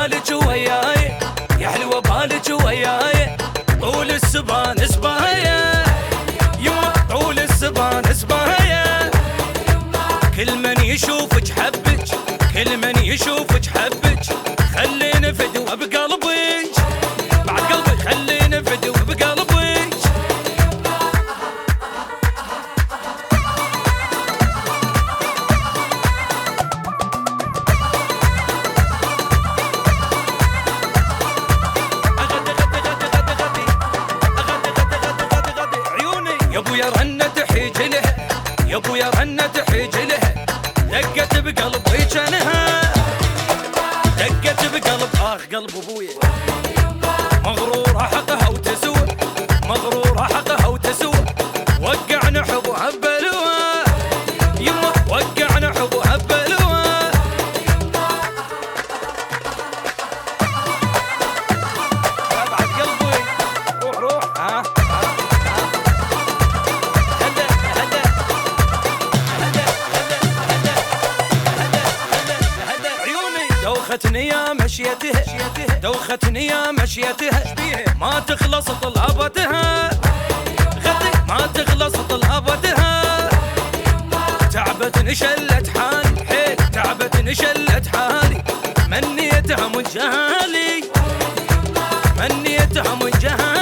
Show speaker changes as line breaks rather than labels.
بالك وياي، يا حلوة بالك وياي، طول السبان سبايا يما، طول السبان سبايا. كل من يشوفك حبك، كل من يشوفك حبك، خلينا فدوة بقلبك، بعد قلبي خلينا فدوة بقلبك. يا ابويا رنة تحيج لها، يا ابويا رنة تحيج لها، دقت بقلبي جنها، دقت بقلب قلب ابويا. مغرورة حقها وتسوى، مغرورة حقها وتسوى، وقعنا حبها ببلوى يما، وقعنا حبها ببلوى. بعد قلبي روح روح ها. دوختني يا مشيتها، دوختني يا مشيتها، ما تخلص طلبتها غدي، ما تخلص طلبتها. تعبتني شلت حالي حيل، تعبتني شلت حالي، منيتها من جهالي، منيتها من جهالي.